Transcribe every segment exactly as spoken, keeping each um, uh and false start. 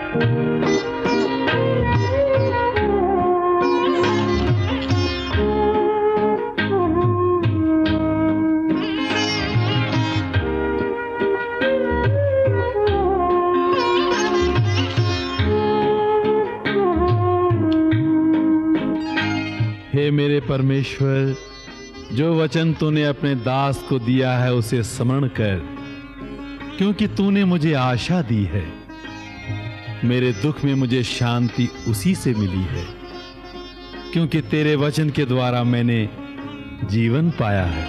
हे मेरे परमेश्वर, जो वचन तूने अपने दास को दिया है उसे स्मरण कर, क्योंकि तूने मुझे आशा दी है। मेरे दुख में मुझे शांति उसी से मिली है, क्योंकि तेरे वचन के द्वारा मैंने जीवन पाया है।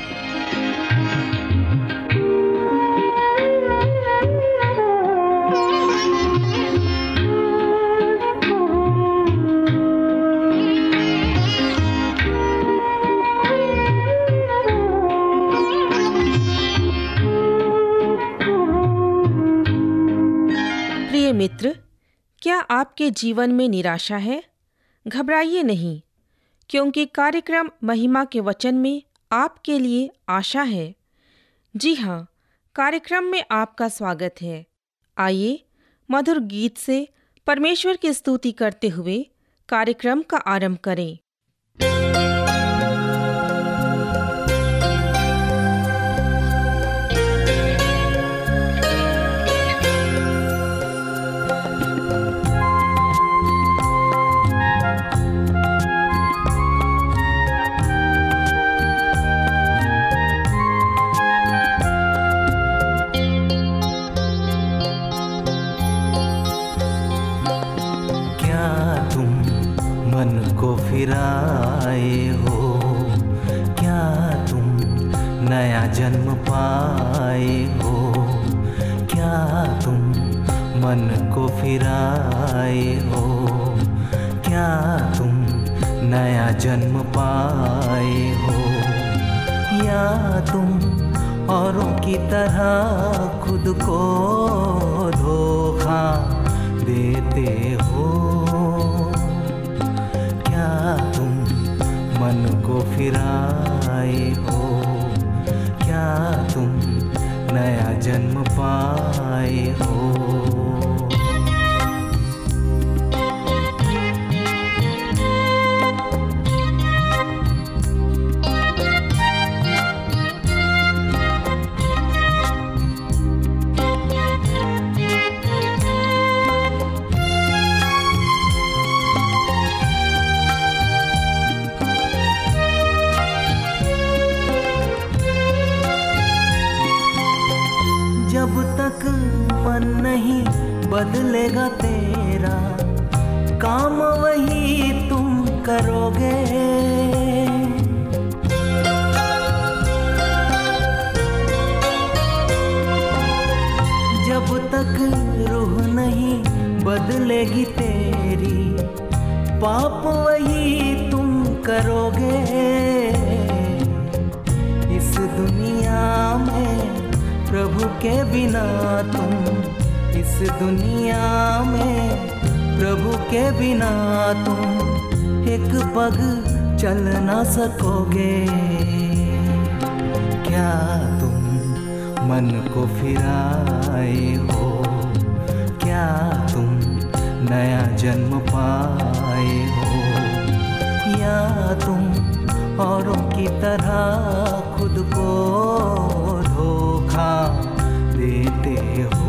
मित्र, क्या आपके जीवन में निराशा है? घबराइए नहीं, क्योंकि कार्यक्रम महिमा के वचन में आपके लिए आशा है। जी हाँ, कार्यक्रम में आपका स्वागत है। आइए मधुर गीत से परमेश्वर की स्तुति करते हुए कार्यक्रम का आरंभ करें। फिराए हो, क्या तुम नया जन्म पाए हो? क्या तुम मन को फिराए हो? क्या तुम नया जन्म पाए हो? या तुम औरों की तरह खुद को धोखा देते हो? तुम मन को फिराए हो? क्या तुम नया जन्म पाए हो? जब तक मन नहीं बदलेगा तेरा, काम वही तुम करोगे। जब तक रूह नहीं बदलेगी तेरी, पाप वही तुम करोगे। इस दुनिया में प्रभु के बिना तुम, इस दुनिया में प्रभु के बिना तुम एक पग चल ना सकोगे। क्या तुम मन को फिराए हो? क्या तुम नया जन्म पाए हो? या तुम औरों की तरह खुद को धोखा देते हो?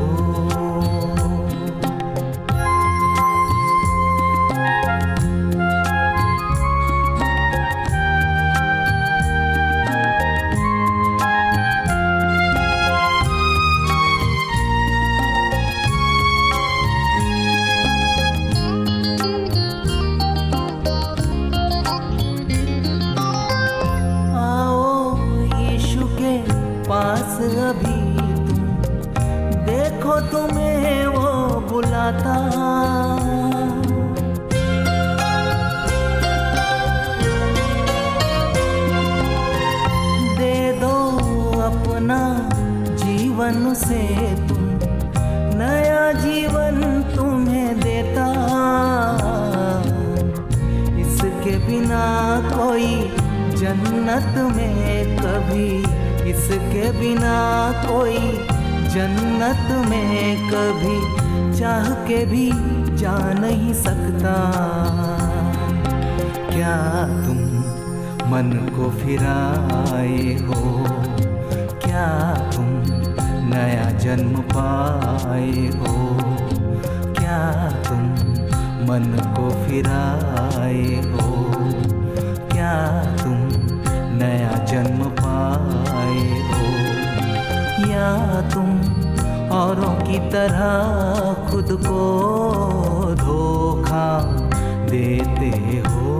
पास अभी तुम देखो, तुम्हें वो बुलाता। दे दो अपना जीवन से तुम, नया जीवन तुम्हें देता। इसके बिना कोई जन्नत में कभी, इसके बिना कोई जन्नत में कभी चाह के भी जा नहीं सकता। क्या तुम मन को फिराए हो, क्या तुम नया जन्म पाए हो, क्या तुम मन को फिराए हो, क्या तुम नया जन्म पाए हो, या तुम औरों की तरह खुद को धोखा देते हो।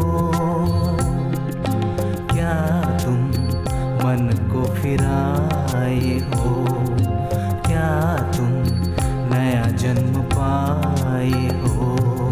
क्या तुम मन को फिराए हो, क्या तुम नया जन्म पाए हो।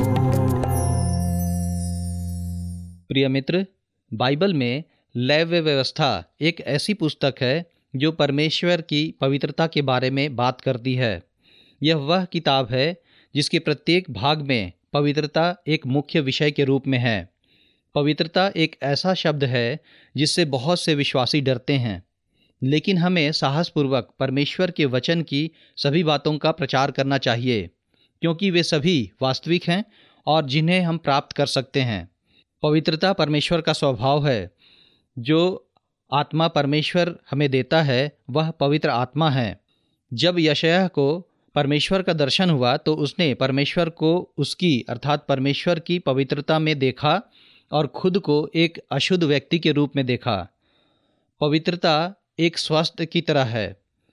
प्रिय मित्र, बाइबल में लेव्य व्यवस्था एक ऐसी पुस्तक है जो परमेश्वर की पवित्रता के बारे में बात करती है। यह वह किताब है जिसके प्रत्येक भाग में पवित्रता एक मुख्य विषय के रूप में है। पवित्रता एक ऐसा शब्द है जिससे बहुत से विश्वासी डरते हैं, लेकिन हमें साहसपूर्वक परमेश्वर के वचन की सभी बातों का प्रचार करना चाहिए, क्योंकि वे सभी वास्तविक हैं और जिन्हें हम प्राप्त कर सकते हैं। पवित्रता परमेश्वर का स्वभाव है। जो आत्मा परमेश्वर हमें देता है वह पवित्र आत्मा है। जब यशायाह को परमेश्वर का दर्शन हुआ तो उसने परमेश्वर को उसकी अर्थात परमेश्वर की पवित्रता में देखा और खुद को एक अशुद्ध व्यक्ति के रूप में देखा। पवित्रता एक स्वास्थ्य की तरह है।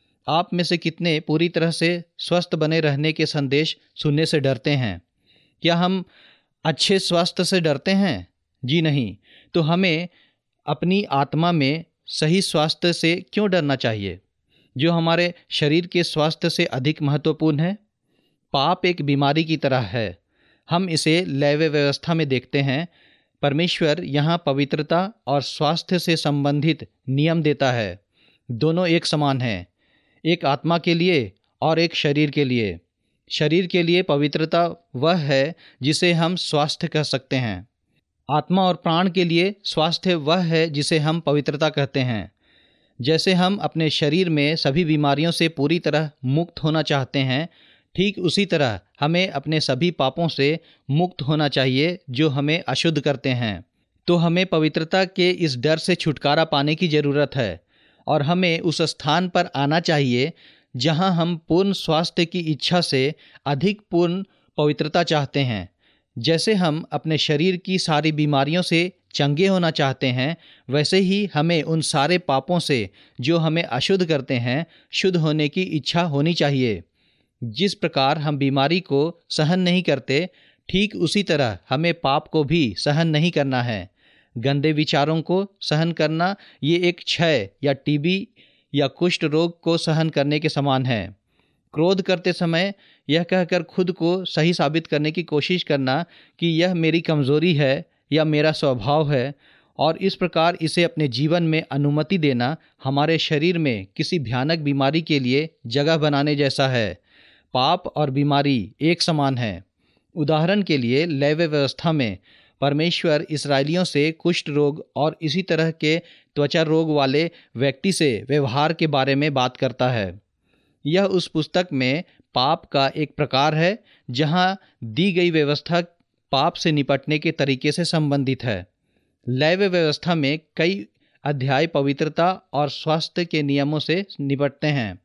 आप में से कितने पूरी तरह से स्वस्थ बने रहने के संदेश सुनने से डरते हैं? क्या हम अच्छे स्वास्थ्य से डरते हैं? जी नहीं। तो हमें अपनी आत्मा में सही स्वास्थ्य से क्यों डरना चाहिए, जो हमारे शरीर के स्वास्थ्य से अधिक महत्वपूर्ण है? पाप एक बीमारी की तरह है। हम इसे लेव्य व्यवस्था में देखते हैं। परमेश्वर यहाँ पवित्रता और स्वास्थ्य से संबंधित नियम देता है। दोनों एक समान हैं, एक आत्मा के लिए और एक शरीर के लिए। शरीर के लिए पवित्रता वह है जिसे हम स्वास्थ्य कह सकते हैं। आत्मा और प्राण के लिए स्वास्थ्य वह है जिसे हम पवित्रता कहते हैं। जैसे हम अपने शरीर में सभी बीमारियों से पूरी तरह मुक्त होना चाहते हैं, ठीक उसी तरह हमें अपने सभी पापों से मुक्त होना चाहिए जो हमें अशुद्ध करते हैं। तो हमें पवित्रता के इस डर से छुटकारा पाने की ज़रूरत है और हमें उस स्थान पर आना चाहिए जहां हम पूर्ण स्वास्थ्य की इच्छा से अधिक पूर्ण पवित्रता चाहते हैं। जैसे हम अपने शरीर की सारी बीमारियों से चंगे होना चाहते हैं, वैसे ही हमें उन सारे पापों से जो हमें अशुद्ध करते हैं शुद्ध होने की इच्छा होनी चाहिए। जिस प्रकार हम बीमारी को सहन नहीं करते, ठीक उसी तरह हमें पाप को भी सहन नहीं करना है। गंदे विचारों को सहन करना ये एक क्षय या टीबी या कुष्ठ रोग को सहन करने के समान है। क्रोध करते समय यह कहकर खुद को सही साबित करने की कोशिश करना कि यह मेरी कमज़ोरी है या मेरा स्वभाव है, और इस प्रकार इसे अपने जीवन में अनुमति देना हमारे शरीर में किसी भयानक बीमारी के लिए जगह बनाने जैसा है। पाप और बीमारी एक समान है। उदाहरण के लिए लेव्य व्यवस्था में परमेश्वर इस्राएलियों से कुष्ठ रोग और इसी तरह के त्वचा रोग वाले व्यक्ति से व्यवहार के बारे में बात करता है। यह उस पुस्तक में पाप का एक प्रकार है जहां दी गई व्यवस्था पाप से निपटने के तरीके से संबंधित है। लेव्य व्यवस्था में कई अध्याय पवित्रता और स्वास्थ्य के नियमों से निपटते हैं।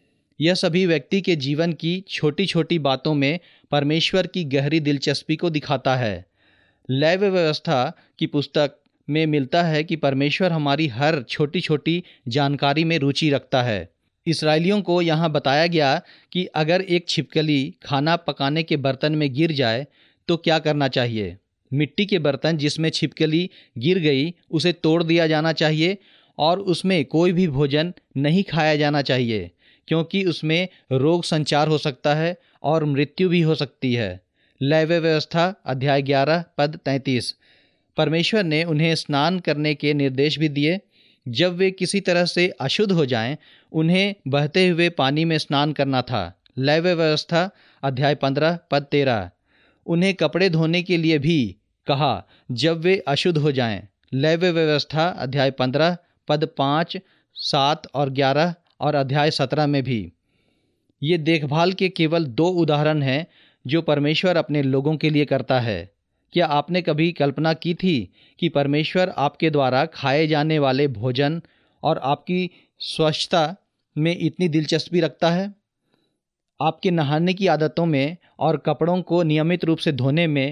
यह सभी व्यक्ति के जीवन की छोटी छोटी बातों में परमेश्वर की गहरी दिलचस्पी को दिखाता है। लेव्य व्यवस्था की पुस्तक में मिलता है कि परमेश्वर हमारी हर छोटी छोटी जानकारी में रुचि रखता है। इस्राएलियों को यहाँ बताया गया कि अगर एक छिपकली खाना पकाने के बर्तन में गिर जाए तो क्या करना चाहिए। मिट्टी के बर्तन जिसमें छिपकली गिर गई उसे तोड़ दिया जाना चाहिए और उसमें कोई भी भोजन नहीं खाया जाना चाहिए, क्योंकि उसमें रोग संचार हो सकता है और मृत्यु भी हो सकती है। लेव्य व्यवस्था अध्याय ग्यारह पद तैंतीस। परमेश्वर ने उन्हें स्नान करने के निर्देश भी दिए। जब वे किसी तरह से अशुद्ध हो जाएं, उन्हें बहते हुए पानी में स्नान करना था। लेव्य व्यवस्था अध्याय पंद्रह पद तेरह। उन्हें कपड़े धोने के लिए भी कहा जब वे अशुद्ध हो जाएं। लेव्य व्यवस्था अध्याय पंद्रह पद पाँच, सात और ग्यारह और अध्याय सत्रह में भी। ये देखभाल के केवल दो उदाहरण हैं जो परमेश्वर अपने लोगों के लिए करता है। क्या आपने कभी कल्पना की थी कि परमेश्वर आपके द्वारा खाए जाने वाले भोजन और आपकी स्वच्छता में इतनी दिलचस्पी रखता है? आपके नहाने की आदतों में और कपड़ों को नियमित रूप से धोने में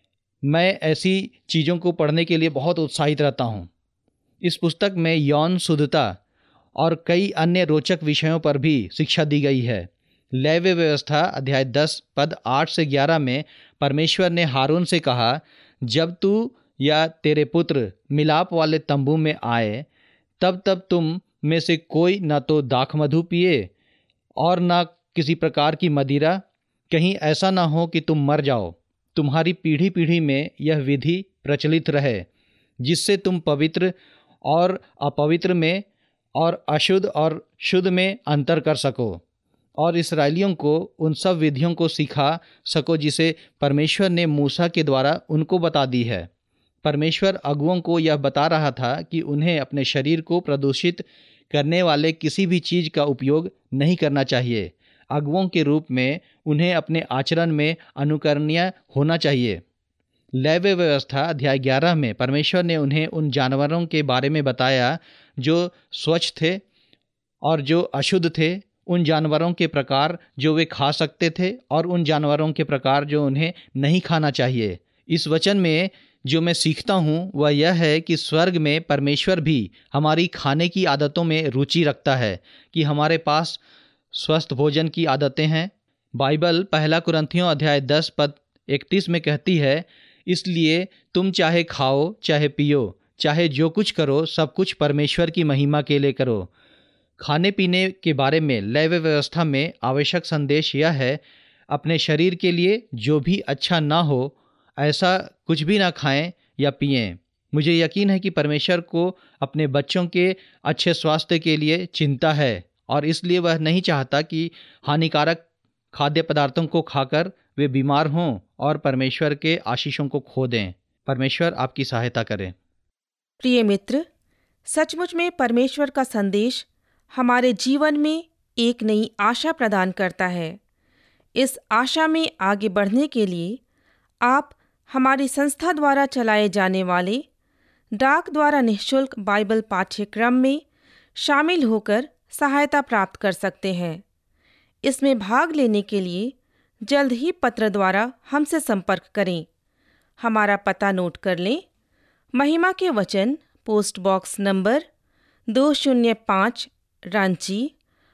मैं ऐसी चीज़ों को पढ़ने के लिए बहुत उत्साहित रहता हूँ। इस पुस्तक में यौन शुद्धता और कई अन्य रोचक विषयों पर भी शिक्षा दी गई है। लेवी व्यवस्था अध्याय दस पद आठ से ग्यारह में परमेश्वर ने हारून से कहा, जब तू या तेरे पुत्र मिलाप वाले तंबू में आए, तब तब तुम में से कोई न तो दाख मधु पिए और न किसी प्रकार की मदिरा, कहीं ऐसा ना हो कि तुम मर जाओ। तुम्हारी पीढ़ी पीढ़ी में यह विधि प्रचलित रहे, जिससे तुम पवित्र और अपवित्र में और अशुद्ध और शुद्ध में अंतर कर सको और इस्राएलियों को उन सब विधियों को सिखा सको जिसे परमेश्वर ने मूसा के द्वारा उनको बता दी है। परमेश्वर अगुओं को यह बता रहा था कि उन्हें अपने शरीर को प्रदूषित करने वाले किसी भी चीज़ का उपयोग नहीं करना चाहिए। अगुओं के रूप में उन्हें अपने आचरण में अनुकरणीय होना चाहिए। लेवी व्यवस्था अध्याय ग्यारह में परमेश्वर ने उन्हें उन जानवरों के बारे में बताया जो स्वच्छ थे और जो अशुद्ध थे, उन जानवरों के प्रकार जो वे खा सकते थे और उन जानवरों के प्रकार जो उन्हें नहीं खाना चाहिए। इस वचन में जो मैं सीखता हूँ वह यह है कि स्वर्ग में परमेश्वर भी हमारी खाने की आदतों में रुचि रखता है कि हमारे पास स्वस्थ भोजन की आदतें हैं। बाइबल पहला कुरिन्थियों अध्याय दस पद इकतीस में कहती है, इसलिए तुम चाहे खाओ चाहे पियो, चाहे जो कुछ करो, सब कुछ परमेश्वर की महिमा के लिए करो। खाने पीने के बारे में लेवी व्यवस्था में आवश्यक संदेश यह है, अपने शरीर के लिए जो भी अच्छा ना हो ऐसा कुछ भी ना खाएं या पिएं। मुझे यकीन है कि परमेश्वर को अपने बच्चों के अच्छे स्वास्थ्य के लिए चिंता है और इसलिए वह नहीं चाहता कि हानिकारक खाद्य पदार्थों को खाकर वे बीमार हों और परमेश्वर के आशीषों को खो दें। परमेश्वर आपकी सहायता करें। प्रिय मित्र, सचमुच में परमेश्वर का संदेश हमारे जीवन में एक नई आशा प्रदान करता है। इस आशा में आगे बढ़ने के लिए आप हमारी संस्था द्वारा चलाए जाने वाले डाक द्वारा निःशुल्क बाइबल पाठ्यक्रम में शामिल होकर सहायता प्राप्त कर सकते हैं। इसमें भाग लेने के लिए जल्द ही पत्र द्वारा हमसे संपर्क करें। हमारा पता नोट कर लें। महिमा के वचन, पोस्ट बॉक्स नंबर दो शून्य पाँच, रांची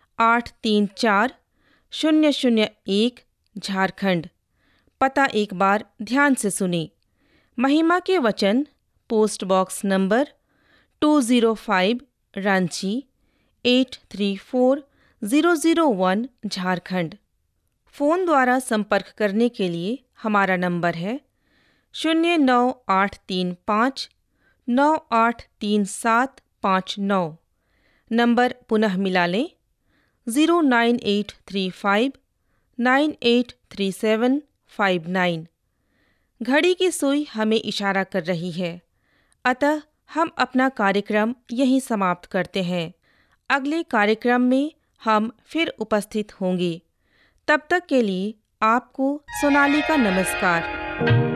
आठ तीन चार शून्य शून्य एक, झारखंड। पता एक बार ध्यान से सुने। महिमा के वचन, post box number two zero five, Ranchi eight three four zero zero one, Jharkhand. Phone द्वारा संपर्क करने के लिए हमारा नंबर है शून्य नौ आठ तीन पाँच नौ आठ तीन सात पाँच नौ। नंबर पुनः मिला लें, zero nine eight three five nine eight three seven five nine. घड़ी की सुई हमें इशारा कर रही है, अतः हम अपना कार्यक्रम यहीं समाप्त करते हैं। अगले कार्यक्रम में हम फिर उपस्थित होंगे। तब तक के लिए आपको सोनाली का नमस्कार।